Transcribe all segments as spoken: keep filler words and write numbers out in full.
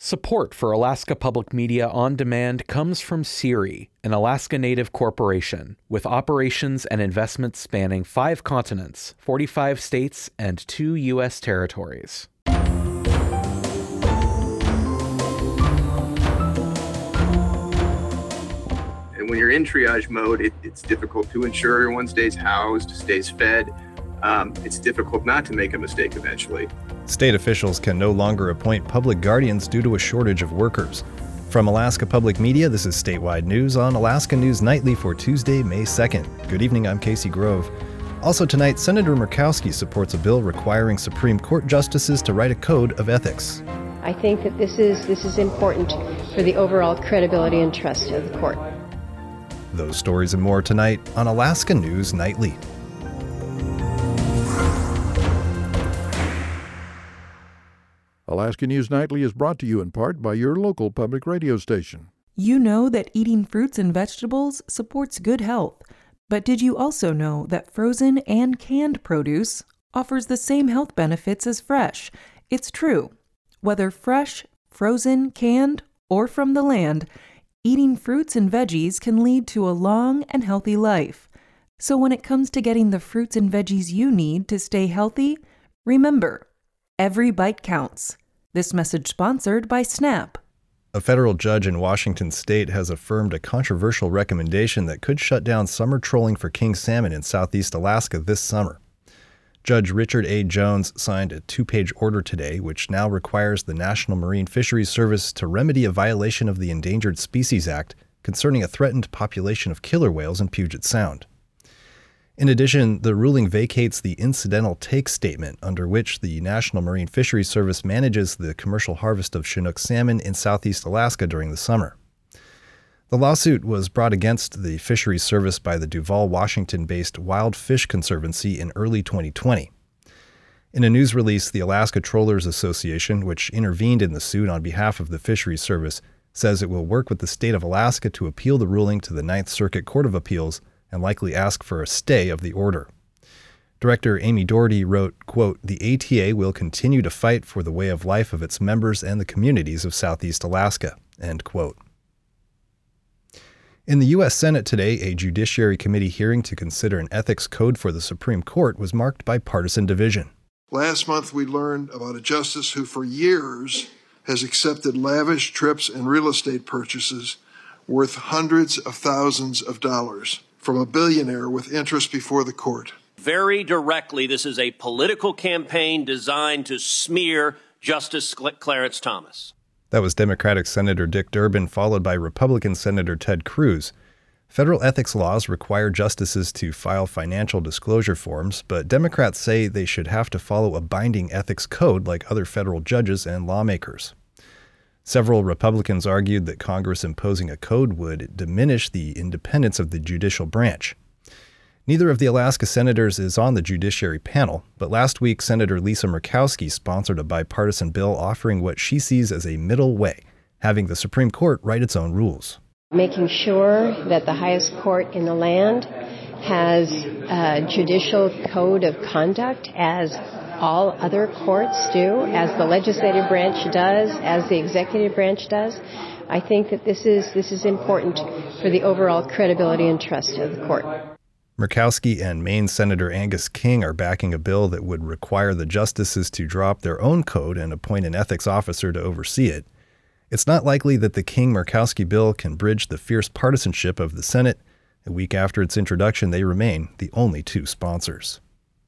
Support for Alaska Public Media on Demand comes from SERI, an Alaska Native corporation with operations and investments spanning five continents, forty-five states, and two U S territories. And when you're in triage mode, it, it's difficult to ensure everyone stays housed, stays fed. Um, it's difficult not to make a mistake eventually. State officials can no longer appoint public guardians due to a shortage of workers. From Alaska Public Media, this is Statewide News on Alaska News Nightly for Tuesday, May second. Good evening, I'm Casey Grove. Also tonight, Senator Murkowski supports a bill requiring Supreme Court justices to write a code of ethics. I think that this is this is important for the overall credibility and trust of the court. Those stories and more tonight on Alaska News Nightly. Alaska News Nightly is brought to you in part by your local public radio station. You know that eating fruits and vegetables supports good health, but did you also know that frozen and canned produce offers the same health benefits as fresh? It's true. Whether fresh, frozen, canned, or from the land, eating fruits and veggies can lead to a long and healthy life. So when it comes to getting the fruits and veggies you need to stay healthy, remember, every bite counts. This message sponsored by SNAP. A federal judge in Washington state has affirmed a controversial recommendation that could shut down summer trolling for king salmon in southeast Alaska this summer. Judge Richard A. Jones signed a two-page order today, which now requires the National Marine Fisheries Service to remedy a violation of the Endangered Species Act concerning a threatened population of killer whales in Puget Sound. In addition, the ruling vacates the incidental take statement under which the National Marine Fisheries Service manages the commercial harvest of Chinook salmon in southeast Alaska during the summer. The lawsuit was brought against the Fisheries Service by the Duvall, Washington-based Wild Fish Conservancy in early twenty twenty. In a news release, the Alaska Trollers Association, which intervened in the suit on behalf of the Fisheries Service, says it will work with the state of Alaska to appeal the ruling to the Ninth Circuit Court of Appeals and likely ask for a stay of the order. Director Amy Doherty wrote, quote, "The A T A will continue to fight for the way of life of its members and the communities of Southeast Alaska," end quote. In the U S Senate today, a Judiciary Committee hearing to consider an ethics code for the Supreme Court was marked by partisan division. Last month, we learned about a justice who for years has accepted lavish trips and real estate purchases worth hundreds of thousands of dollars from a billionaire with interest before the court. Very directly, this is a political campaign designed to smear Justice Clarence Thomas. That was Democratic Senator Dick Durbin, followed by Republican Senator Ted Cruz. Federal ethics laws require justices to file financial disclosure forms, but Democrats say they should have to follow a binding ethics code like other federal judges and lawmakers. Several Republicans argued that Congress imposing a code would diminish the independence of the judicial branch. Neither of the Alaska senators is on the judiciary panel, but last week Senator Lisa Murkowski sponsored a bipartisan bill offering what she sees as a middle way, having the Supreme Court write its own rules. Making sure that the highest court in the land has a judicial code of conduct as all other courts do, as the legislative branch does, as the executive branch does. I think that this is this is important for the overall credibility and trust of the court. Murkowski and Maine Senator Angus King are backing a bill that would require the justices to drop their own code and appoint an ethics officer to oversee it. It's not likely that the King-Murkowski bill can bridge the fierce partisanship of the Senate. A week after its introduction, they remain the only two sponsors.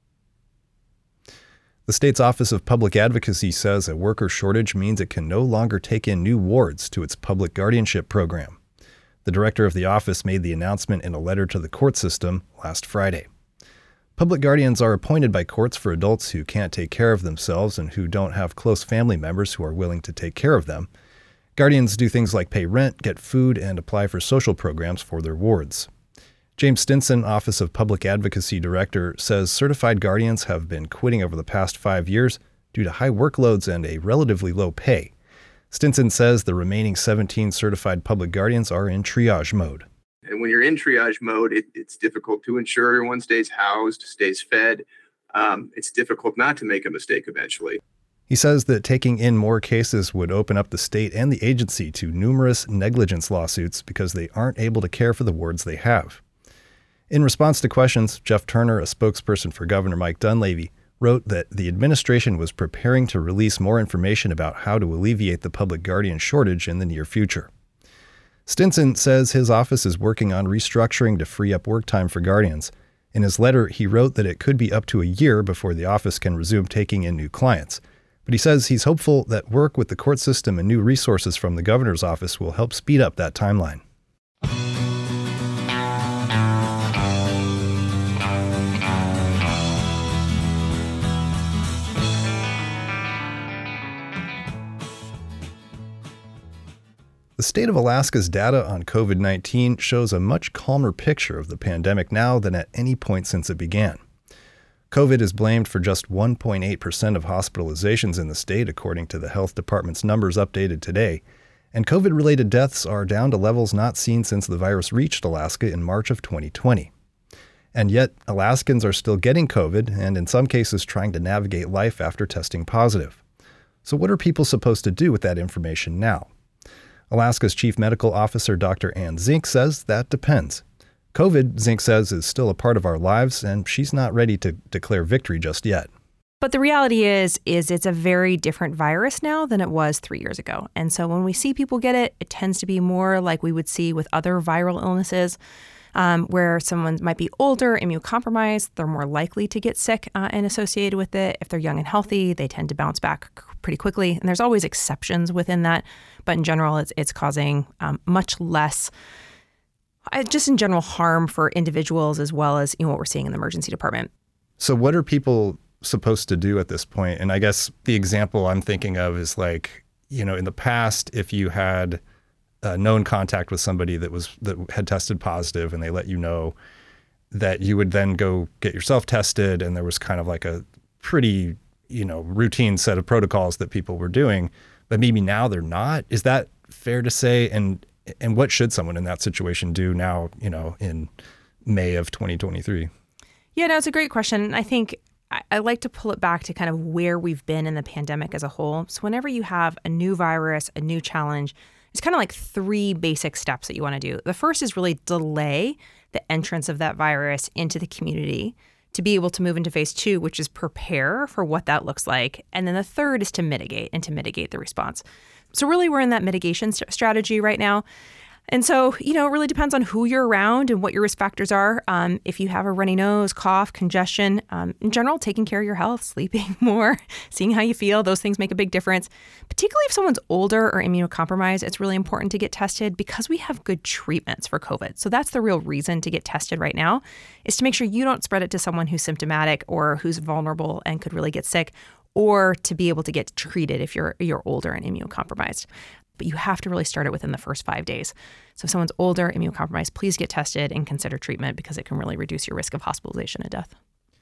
The state's Office of Public Advocacy says a worker shortage means it can no longer take in new wards to its public guardianship program. The director of the office made the announcement in a letter to the court system last Friday. Public guardians are appointed by courts for adults who can't take care of themselves and who don't have close family members who are willing to take care of them. Guardians do things like pay rent, get food, and apply for social programs for their wards. James Stinson, Office of Public Advocacy Director, says certified guardians have been quitting over the past five years due to high workloads and a relatively low pay. Stinson says the remaining seventeen certified public guardians are in triage mode. And when you're in triage mode, it, it's difficult to ensure everyone stays housed, stays fed. Um, it's difficult not to make a mistake eventually. He says that taking in more cases would open up the state and the agency to numerous negligence lawsuits because they aren't able to care for the wards they have. In response to questions, Jeff Turner, a spokesperson for Governor Mike Dunleavy, wrote that the administration was preparing to release more information about how to alleviate the public guardian shortage in the near future. Stinson says his office is working on restructuring to free up work time for guardians. In his letter, he wrote that it could be up to a year before the office can resume taking in new clients. But he says he's hopeful that work with the court system and new resources from the governor's office will help speed up that timeline. The state of Alaska's data on covid nineteen shows a much calmer picture of the pandemic now than at any point since it began. COVID is blamed for just one point eight percent of hospitalizations in the state, according to the health department's numbers updated today, and COVID-related deaths are down to levels not seen since the virus reached Alaska in March of twenty twenty. And yet, Alaskans are still getting COVID and in some cases trying to navigate life after testing positive. So what are people supposed to do with that information now? Alaska's Chief Medical Officer, Doctor Ann Zink, says that depends. COVID, Zink says, is still a part of our lives, and she's not ready to declare victory just yet. But the reality is, is it's a very different virus now than it was three years ago. And so when we see people get it, it tends to be more like we would see with other viral illnesses, um, where someone might be older, immunocompromised, they're more likely to get sick uh, and associated with it. If they're young and healthy, they tend to bounce back pretty quickly. And there's always exceptions within that. But in general, it's it's causing um, much less, uh, just in general, harm for individuals as well as, you know, what we're seeing in the emergency department. So what are people supposed to do at this point? And I guess the example I'm thinking of is like, you know, in the past, if you had a known contact with somebody that was that had tested positive and they let you know, that you would then go get yourself tested, and there was kind of like a pretty, you know, routine set of protocols that people were doing, but maybe now they're not. Is that fair to say? And and what should someone in that situation do now, you know, in May of twenty twenty-three? Yeah, no, it's a great question. I think I, I like to pull it back to kind of where we've been in the pandemic as a whole. So whenever you have a new virus, a new challenge, it's kind of like three basic steps that you want to do. The first is really delay the entrance of that virus into the community to be able to move into phase two, which is prepare for what that looks like. And then the third is to mitigate and to mitigate the response. So really, we're in that mitigation st- strategy right now. And so, you know, it really depends on who you're around and what your risk factors are. Um, if you have a runny nose, cough, congestion, um, in general, taking care of your health, sleeping more, seeing how you feel, those things make a big difference. Particularly if someone's older or immunocompromised, it's really important to get tested because we have good treatments for COVID. So that's the real reason to get tested right now, is to make sure you don't spread it to someone who's symptomatic or who's vulnerable and could really get sick, or to be able to get treated if you're you're older and immunocompromised. But you have to really start it within the first five days. So if someone's older, immunocompromised, please get tested and consider treatment because it can really reduce your risk of hospitalization and death.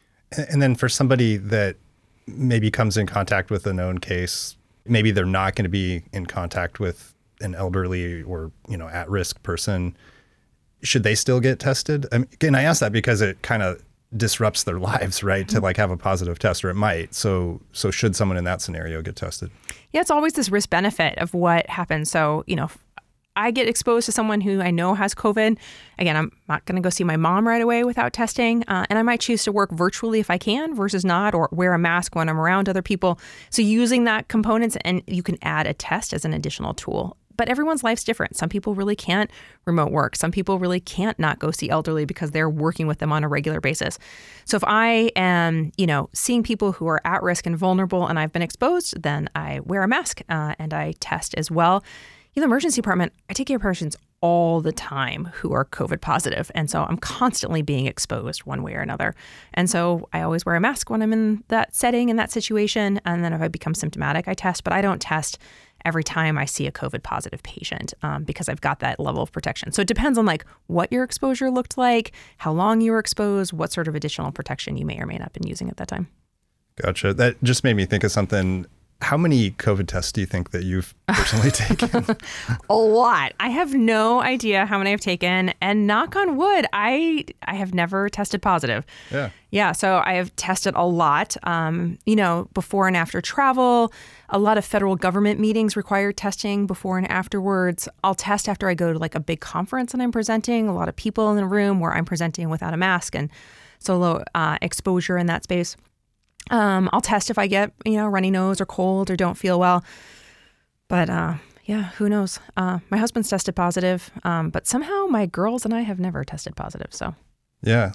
And then for somebody that maybe comes in contact with a known case, maybe they're not going to be in contact with an elderly or, you know, at-risk person, should they still get tested? I mean, and I ask that because it kind of disrupts their lives, right? To like have a positive test, or it might. So, so should someone in that scenario get tested? Yeah, it's always this risk benefit of what happens. So, you know, if I get exposed to someone who I know has COVID, again, I'm not going to go see my mom right away without testing. Uh, and I might choose to work virtually if I can versus not, or wear a mask when I'm around other people. So using that components, and you can add a test as an additional tool. But everyone's life's different. Some people really can't remote work. Some people really can't not go see elderly because they're working with them on a regular basis. So if I am, you know, seeing people who are at risk and vulnerable and I've been exposed, then I wear a mask uh, and I test as well. In the emergency department, I take care of patients all the time who are COVID positive. And so I'm constantly being exposed one way or another. And so I always wear a mask when I'm in that setting, in that situation. And then if I become symptomatic, I test, but I don't test every time I see a COVID positive patient um, because I've got that level of protection. So it depends on like what your exposure looked like, how long you were exposed, what sort of additional protection you may or may not have been using at that time. Gotcha. That just made me think of something. How many COVID tests do you think that you've personally taken? A lot. I have no idea how many I've taken. And knock on wood, I I have never tested positive. Yeah. Yeah. So I have tested a lot, um, you know, before and after travel. A lot of federal government meetings require testing before and afterwards. I'll test after I go to like a big conference and I'm presenting. A lot of people in the room where I'm presenting without a mask and solo uh, exposure in that space. Um, I'll test if I get, you know, runny nose or cold or don't feel well. But uh, yeah, who knows? Uh, my husband's tested positive, um, but somehow my girls and I have never tested positive. So yeah.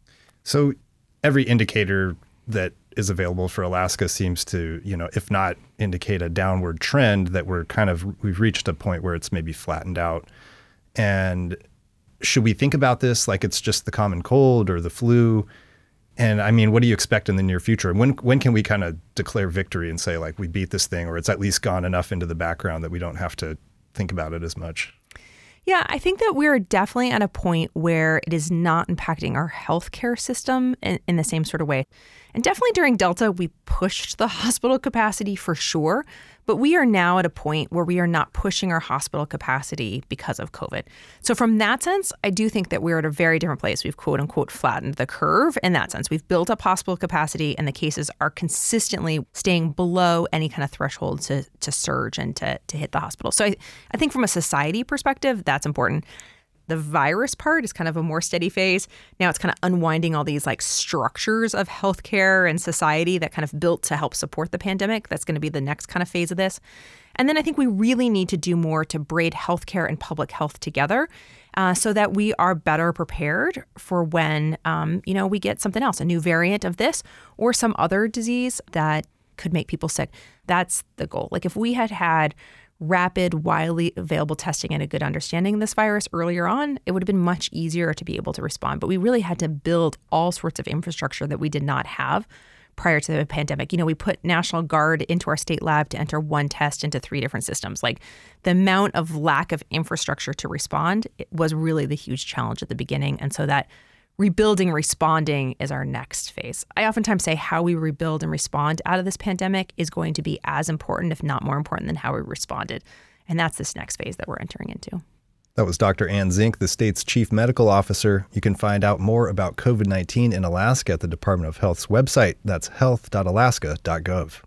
So every indicator that is available for Alaska seems to, you know, if not indicate a downward trend, that we're kind of, we've reached a point where it's maybe flattened out. And should we think about this like it's just the common cold or the flu? And I mean, what do you expect in the near future? And when when can we kind of declare victory and say, like, we beat this thing, or it's at least gone enough into the background that we don't have to think about it as much? Yeah, I think that we're definitely at a point where it is not impacting our healthcare system in, in the same sort of way. And definitely during Delta, we pushed the hospital capacity for sure. But we are now at a point where we are not pushing our hospital capacity because of COVID. So from that sense, I do think that we're at a very different place. We've quote unquote flattened the curve in that sense. We've built up hospital capacity and the cases are consistently staying below any kind of threshold to, to surge and to, to hit the hospital. So I, I think from a society perspective, that's important. The virus part is kind of a more steady phase. Now it's kind of unwinding all these like structures of healthcare and society that kind of built to help support the pandemic. That's going to be the next kind of phase of this. And then I think we really need to do more to braid healthcare and public health together uh, so that we are better prepared for when, um, you know, we get something else, a new variant of this or some other disease that could make people sick. That's the goal. Like if we had had rapid, widely available testing and a good understanding of this virus earlier on, it would have been much easier to be able to respond. But we really had to build all sorts of infrastructure that we did not have prior to the pandemic. You know, we put National Guard into our state lab to enter one test into three different systems. Like the amount of lack of infrastructure to respond was really the huge challenge at the beginning. And so that rebuilding, responding is our next phase. I oftentimes say how we rebuild and respond out of this pandemic is going to be as important, if not more important, than how we responded. And that's this next phase that we're entering into. That was Doctor Ann Zink, the state's chief medical officer. You can find out more about COVID nineteen in Alaska at the Department of Health's website. That's health dot alaska dot gov.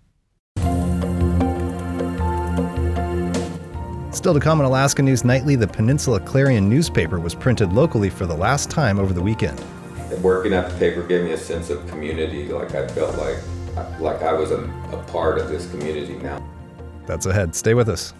Still to come on Alaska News Nightly, the Peninsula Clarion newspaper was printed locally for the last time over the weekend. Working at the paper gave me a sense of community, like I felt like like I was a, a part of this community now. That's ahead. Stay with us.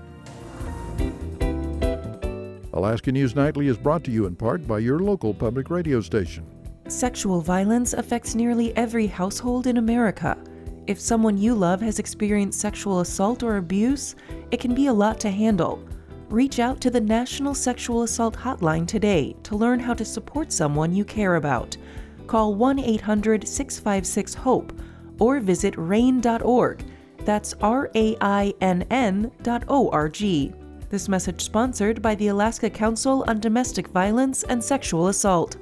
Alaska News Nightly is brought to you in part by your local public radio station. Sexual violence affects nearly every household in America. If someone you love has experienced sexual assault or abuse, it can be a lot to handle. Reach out to the National Sexual Assault Hotline today to learn how to support someone you care about. Call one eight hundred six five six HOPE or visit rain dot org. That's R A I N N dot O R G. This message sponsored by the Alaska Council on Domestic Violence and Sexual Assault.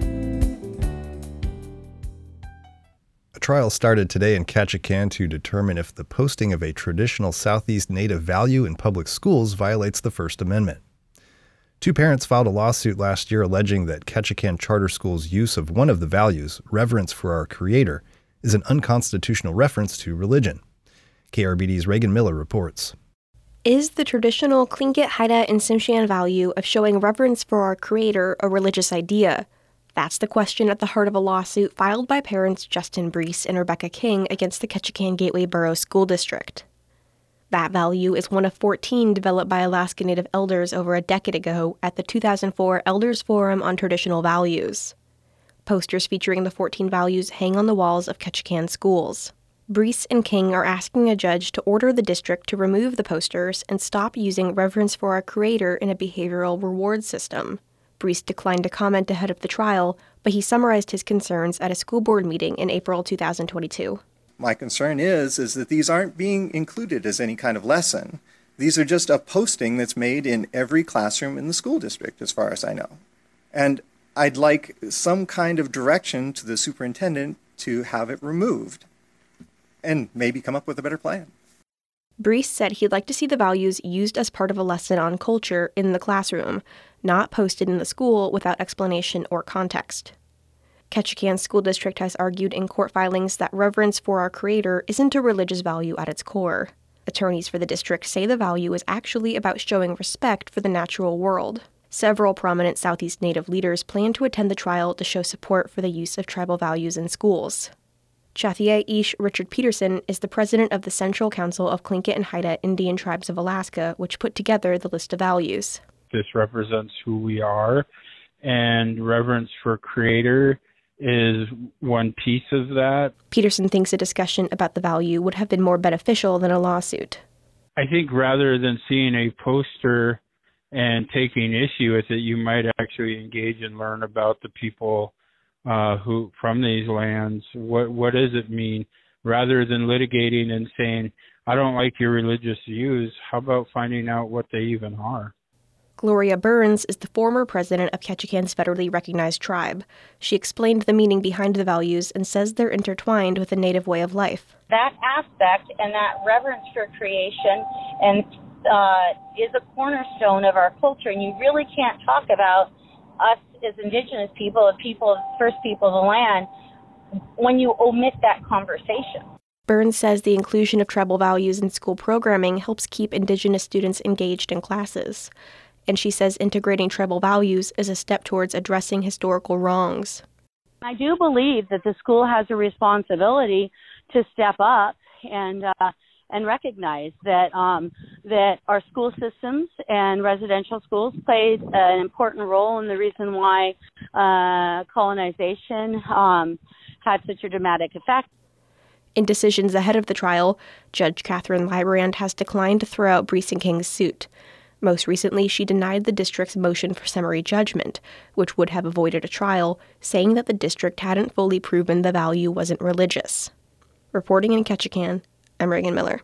A trial started today in Ketchikan to determine if the posting of a traditional Southeast Native value in public schools violates the First Amendment. Two parents filed a lawsuit last year alleging that Ketchikan Charter School's use of one of the values, reverence for our Creator, is an unconstitutional reference to religion. K R B D's Reagan Miller reports. Is the traditional Tlingit, Haida, and Tsimshian value of showing reverence for our Creator a religious idea? That's the question at the heart of a lawsuit filed by parents Justin Brees and Rebecca King against the Ketchikan Gateway Borough School District. That value is one of fourteen developed by Alaska Native elders over a decade ago at the two thousand four Elders Forum on Traditional Values. Posters featuring the fourteen values hang on the walls of Ketchikan schools. Brees and King are asking a judge to order the district to remove the posters and stop using reverence for our Creator in a behavioral reward system. Brees declined to comment ahead of the trial, but he summarized his concerns at a school board meeting in April two thousand twenty-two. My concern is, is that these aren't being included as any kind of lesson. These are just a posting that's made in every classroom in the school district, as far as I know. And I'd like some kind of direction to the superintendent to have it removed. and maybe come up with a better plan. Brees said he'd like to see the values used as part of a lesson on culture in the classroom, not posted in the school without explanation or context. Ketchikan School District has argued in court filings that reverence for our Creator isn't a religious value at its core. Attorneys for the district say the value is actually about showing respect for the natural world. Several prominent Southeast Native leaders plan to attend the trial to show support for the use of tribal values in schools. Chathia Ish Richard Peterson is the president of the Central Council of Tlingit and Haida Indian Tribes of Alaska, which put together the list of values. This represents who we are, and reverence for Creator is one piece of that. Peterson thinks a discussion about the value would have been more beneficial than a lawsuit. I think rather than seeing a poster and taking issue with it, you might actually engage and learn about the people uh, who from these lands. What what does it mean? Rather than litigating and saying, I don't like your religious views, how about finding out what they even are? Gloria Burns is the former president of Ketchikan's federally recognized tribe. She explained the meaning behind the values and says they're intertwined with the Native way of life. That aspect and that reverence for creation and uh, is a cornerstone of our culture, and you really can't talk about us as Indigenous people, the people, first people of the land, when you omit that conversation. Burns says the inclusion of tribal values in school programming helps keep Indigenous students engaged in classes. And she says integrating tribal values is a step towards addressing historical wrongs. I do believe that the school has a responsibility to step up and uh, and recognize that um, that our school systems and residential schools played an important role in the reason why uh, colonization um, had such a dramatic effect. In decisions ahead of the trial, Judge Catherine Librand has declined to throw out Brees and King's suit. Most recently, she denied the district's motion for summary judgment, which would have avoided a trial, saying that the district hadn't fully proven the value wasn't religious. Reporting in Ketchikan, I'm Reagan Miller.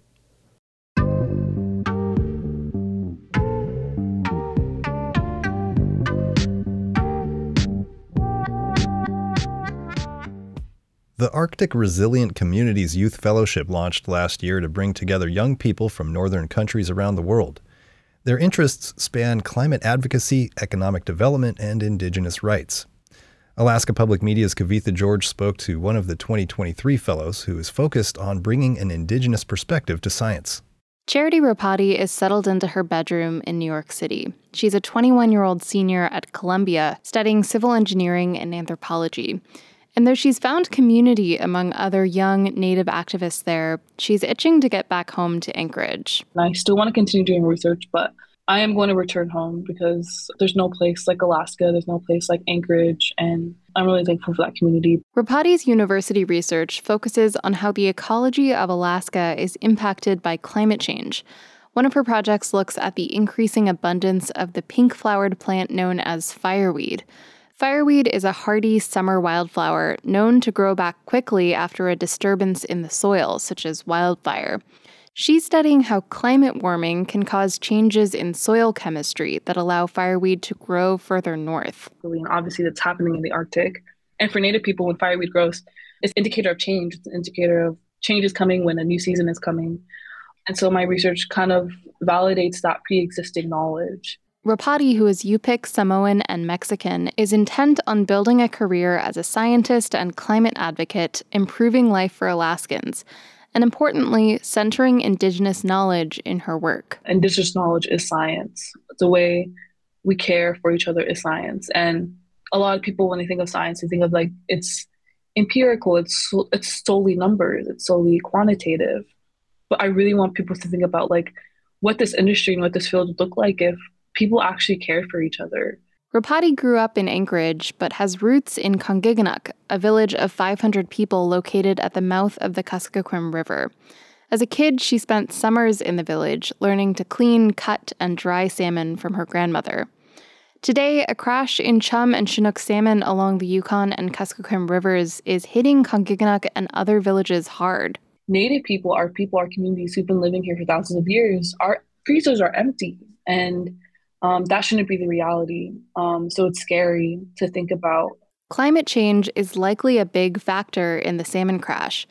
The Arctic Resilient Communities Youth Fellowship launched last year to bring together young people from northern countries around the world. Their interests span climate advocacy, economic development, and Indigenous rights. Alaska Public Media's Kavitha George spoke to one of the twenty twenty-three fellows who is focused on bringing an Indigenous perspective to science. Charity Ropati is settled into her bedroom in New York City. She's a twenty-one-year-old senior at Columbia studying civil engineering and anthropology. And though she's found community among other young Native activists there, she's itching to get back home to Anchorage. I still want to continue doing research, but I am going to return home because there's no place like Alaska, there's no place like Anchorage, and I'm really thankful for that community. Ropati's university research focuses on how the ecology of Alaska is impacted by climate change. One of her projects looks at the increasing abundance of the pink-flowered plant known as fireweed. Fireweed is a hardy summer wildflower known to grow back quickly after a disturbance in the soil, such as wildfire. She's studying how climate warming can cause changes in soil chemistry that allow fireweed to grow further north. And obviously that's happening in the Arctic. And for Native people, when fireweed grows, it's an indicator of change. It's an indicator of change is coming when a new season is coming. And so my research kind of validates that pre-existing knowledge. Ropati, who is Yupik, Samoan, and Mexican, is intent on building a career as a scientist and climate advocate, improving life for Alaskans, and importantly, centering Indigenous knowledge in her work. Indigenous knowledge is science. The way we care for each other is science. And a lot of people, when they think of science, they think of like it's empirical, it's it's solely numbers, it's solely quantitative. But I really want people to think about like what this industry and what this field would look like if people actually care for each other. Ropati grew up in Anchorage, but has roots in Congiganuk, a village of five hundred people located at the mouth of the Kuskokwim River. As a kid, she spent summers in the village, learning to clean, cut, and dry salmon from her grandmother. Today, a crash in chum and Chinook salmon along the Yukon and Kuskokwim rivers is hitting Congiganuk and other villages hard. Native people are people, our communities who've been living here for thousands of years. Our freezers are empty, and Um, that shouldn't be the reality. Um, so it's scary to think about. Climate change is likely a big factor in the salmon crash.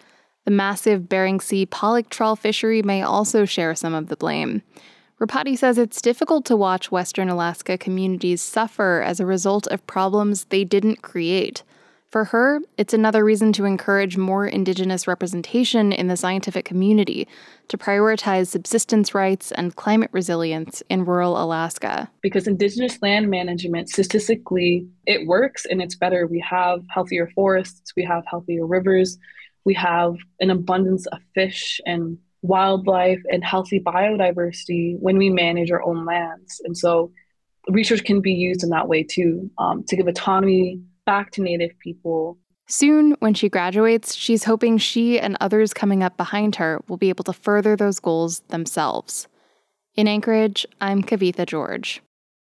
The massive Bering Sea pollock trawl fishery may also share some of the blame. Rapati says it's difficult to watch Western Alaska communities suffer as a result of problems they didn't create. For her, it's another reason to encourage more Indigenous representation in the scientific community, to prioritize subsistence rights and climate resilience in rural Alaska. Because Indigenous land management, statistically, it works and it's better. We have healthier forests, we have healthier rivers, we have an abundance of fish and wildlife and healthy biodiversity when we manage our own lands. And so research can be used in that way too, um, to give autonomy back to Native people. Soon, when she graduates, she's hoping she and others coming up behind her will be able to further those goals themselves. In Anchorage, I'm Kavitha George.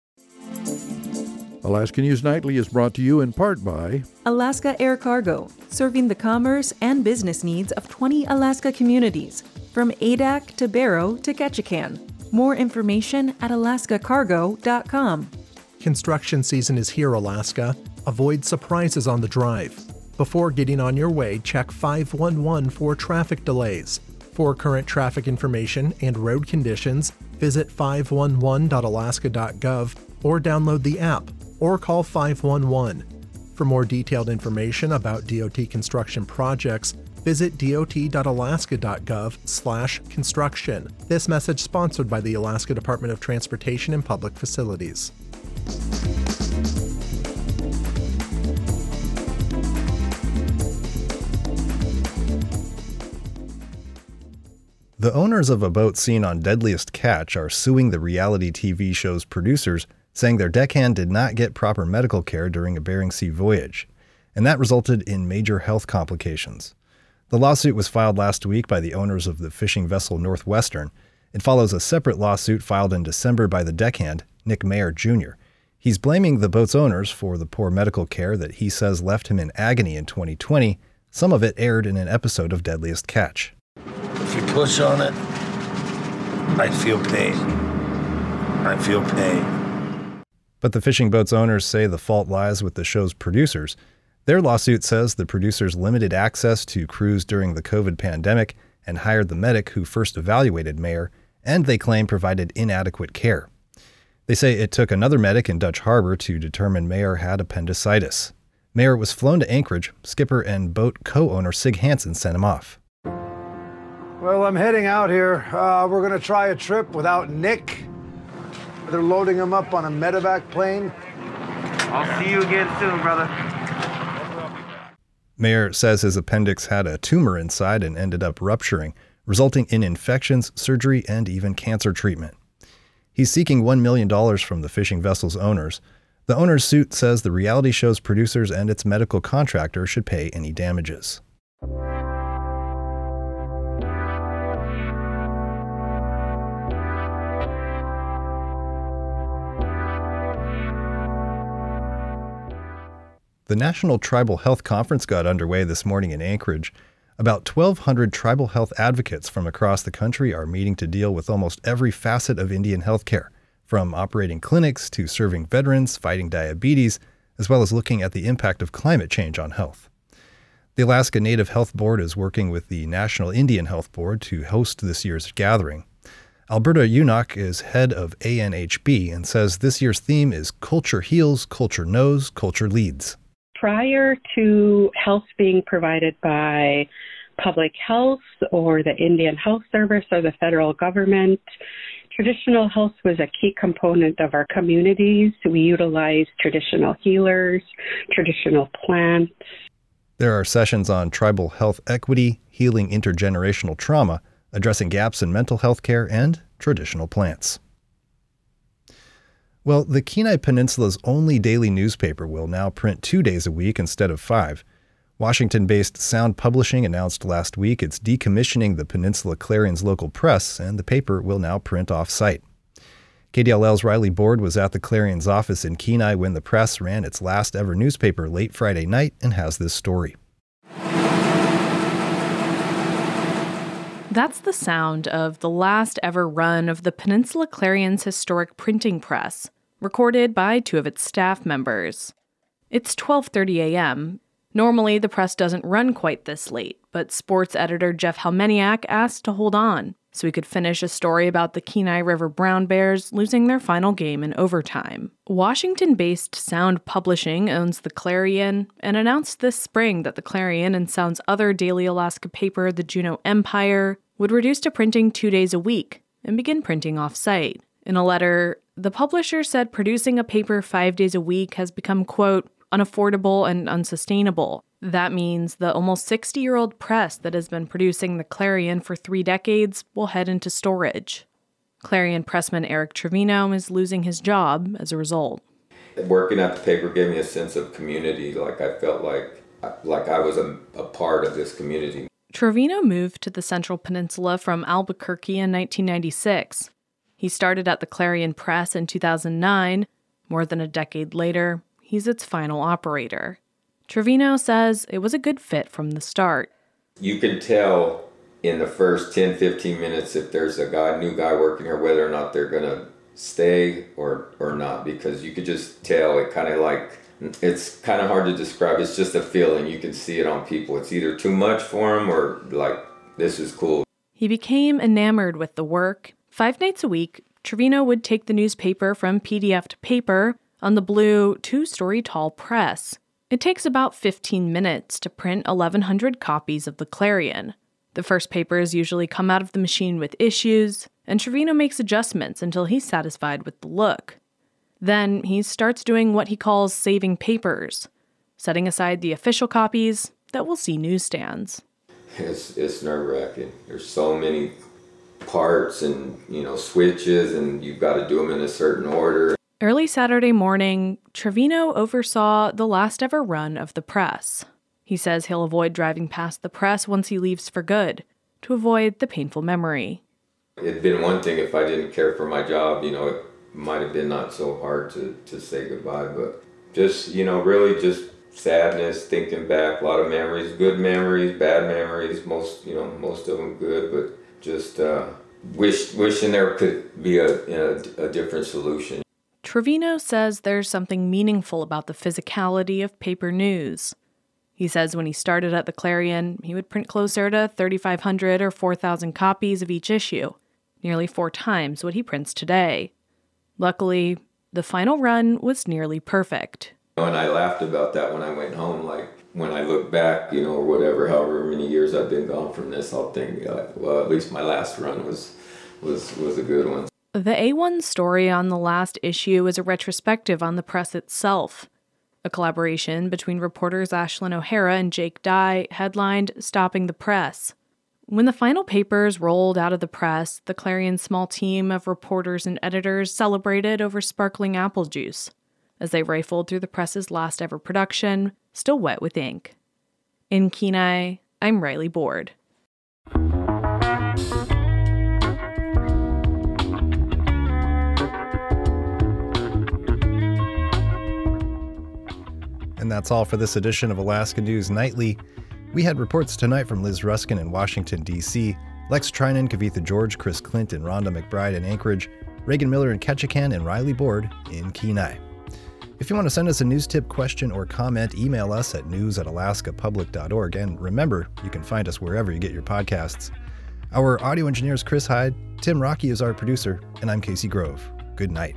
Alaska News Nightly is brought to you in part by Alaska Air Cargo, serving the commerce and business needs of twenty Alaska communities, from Adak to Barrow to Ketchikan. More information at alaska cargo dot com. Construction season is here, Alaska. Avoid surprises on the drive. Before getting on your way, check five one one for traffic delays. For current traffic information and road conditions, visit five one one dot alaska dot gov or download the app or call five one one. For more detailed information about D O T construction projects, visit dot dot alaska dot gov slash construction. This message sponsored by the Alaska Department of Transportation and Public Facilities. The owners of a boat seen on Deadliest Catch are suing the reality T V show's producers, saying their deckhand did not get proper medical care during a Bering Sea voyage, and that resulted in major health complications. The lawsuit was filed last week by the owners of the fishing vessel Northwestern. It follows a separate lawsuit filed in December by the deckhand, Nick Mayer Junior He's blaming the boat's owners for the poor medical care that he says left him in agony in twenty twenty. Some of it aired in an episode of Deadliest Catch. If you push on it, I feel pain. I feel pain. But the fishing boat's owners say the fault lies with the show's producers. Their lawsuit says the producers limited access to crews during the COVID pandemic and hired the medic who first evaluated Mayer, and they claim provided inadequate care. They say it took another medic in Dutch Harbor to determine Mayer had appendicitis. Mayer was flown to Anchorage. Skipper and boat co-owner Sig Hansen sent him off. Well, I'm heading out here. Uh, we're going to try a trip without Nick. They're loading him up on a medevac plane. I'll see you again soon, brother. Mayer says his appendix had a tumor inside and ended up rupturing, resulting in infections, surgery, and even cancer treatment. He's seeking one million dollars from the fishing vessel's owners. The owner's suit says the reality show's producers and its medical contractor should pay any damages. The National Tribal Health Conference got underway this morning in Anchorage. About twelve hundred tribal health advocates from across the country are meeting to deal with almost every facet of Indian healthcare, from operating clinics to serving veterans, fighting diabetes, as well as looking at the impact of climate change on health. The Alaska Native Health Board is working with the National Indian Health Board to host this year's gathering. Alberta Unock is head of A N H B and says this year's theme is Culture Heals, Culture Knows, Culture Leads. Prior to health being provided by public health or the Indian Health Service or the federal government, traditional health was a key component of our communities. We utilized traditional healers, traditional plants. There are sessions on tribal health equity, healing intergenerational trauma, addressing gaps in mental health care, and traditional plants. Well, the Kenai Peninsula's only daily newspaper will now print two days a week instead of five. Washington-based Sound Publishing announced last week it's decommissioning the Peninsula Clarion's local press, and the paper will now print off-site. K D L L's Riley Board was at the Clarion's office in Kenai when the press ran its last ever newspaper late Friday night and has this story. That's the sound of the last ever run of the Peninsula Clarion's historic printing press, recorded by two of its staff members. It's twelve thirty a.m., Normally, the press doesn't run quite this late, but sports editor Jeff Helmeniak asked to hold on so he could finish a story about the Kenai River Brown Bears losing their final game in overtime. Washington-based Sound Publishing owns the Clarion and announced this spring that the Clarion and Sound's other daily Alaska paper, the Juneau Empire, would reduce to printing two days a week and begin printing off-site. In a letter, the publisher said producing a paper five days a week has become, quote, unaffordable and unsustainable. That means the almost sixty-year-old press that has been producing the Clarion for three decades will head into storage. Clarion pressman Eric Trevino is losing his job as a result. Working at the paper gave me a sense of community, like I felt like like I was a, a part of this community. Trevino moved to the Central Peninsula from Albuquerque in nineteen ninety-six. He started at the Clarion Press in two thousand nine. More than a decade later, he's its final operator. Trevino says it was a good fit from the start. You can tell in the first ten, fifteen minutes if there's a guy, new guy working here, whether or not they're going to stay or, or not, because you could just tell. It kind of like, it's kind of hard to describe. It's just a feeling. You can see it on people. It's either too much for them or like, this is cool. He became enamored with the work. Five nights a week, Trevino would take the newspaper from P D F to paper on the blue two-story tall press. It takes about fifteen minutes to print eleven hundred copies of the Clarion. The first papers usually come out of the machine with issues, and Trevino makes adjustments until he's satisfied with the look. Then he starts doing what he calls saving papers, setting aside the official copies that will see newsstands. It's, it's nerve-wracking. There's so many parts and, you know, switches, and you've got to do them in a certain order. Early Saturday morning, Trevino oversaw the last ever run of the press. He says he'll avoid driving past the press once he leaves for good, to avoid the painful memory. It'd been one thing if I didn't care for my job, you know, it might have been not so hard to, to say goodbye, but just, you know, really just sadness, thinking back, a lot of memories, good memories, bad memories, most, you know, most of them good, but just uh, wish, wishing there could be a, you know, a different solution. Trevino says there's something meaningful about the physicality of paper news. He says when he started at the Clarion, he would print closer to thirty-five hundred or four thousand copies of each issue, nearly four times what he prints today. Luckily, the final run was nearly perfect. And I laughed about that when I went home. Like, when I look back, you know, or whatever, however many years I've been gone from this, I'll think, like, well, at least my last run was was was a good one. The A one story on the last issue is a retrospective on the press itself. A collaboration between reporters Ashlyn O'Hara and Jake Dye headlined Stopping the Press. When the final papers rolled out of the press, the Clarion's small team of reporters and editors celebrated over sparkling apple juice as they rifled through the press's last ever production, still wet with ink. In Kenai, I'm Riley Board. And that's all for this edition of Alaska News Nightly. We had reports tonight from Liz Ruskin in Washington, D C, Lex Trinan, Kavitha George, Chris Clint, and Rhonda McBride in Anchorage, Reagan Miller in Ketchikan, and Riley Board in Kenai. If you want to send us a news tip, question, or comment, email us at news at alaska public dot org. And remember, you can find us wherever you get your podcasts. Our audio engineer is Chris Hyde, Tim Rocky is our producer, and I'm Casey Grove. Good night.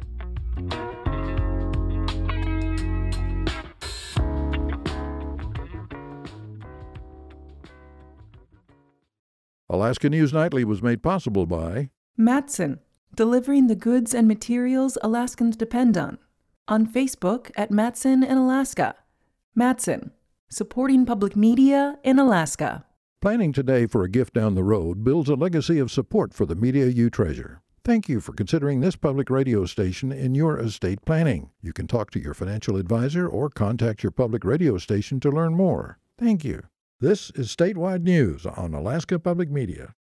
Alaska News Nightly was made possible by Matson, delivering the goods and materials Alaskans depend on. On Facebook at Matson in Alaska. Matson, supporting public media in Alaska. Planning today for a gift down the road builds a legacy of support for the media you treasure. Thank you for considering this public radio station in your estate planning. You can talk to your financial advisor or contact your public radio station to learn more. Thank you. This is Statewide News on Alaska Public Media.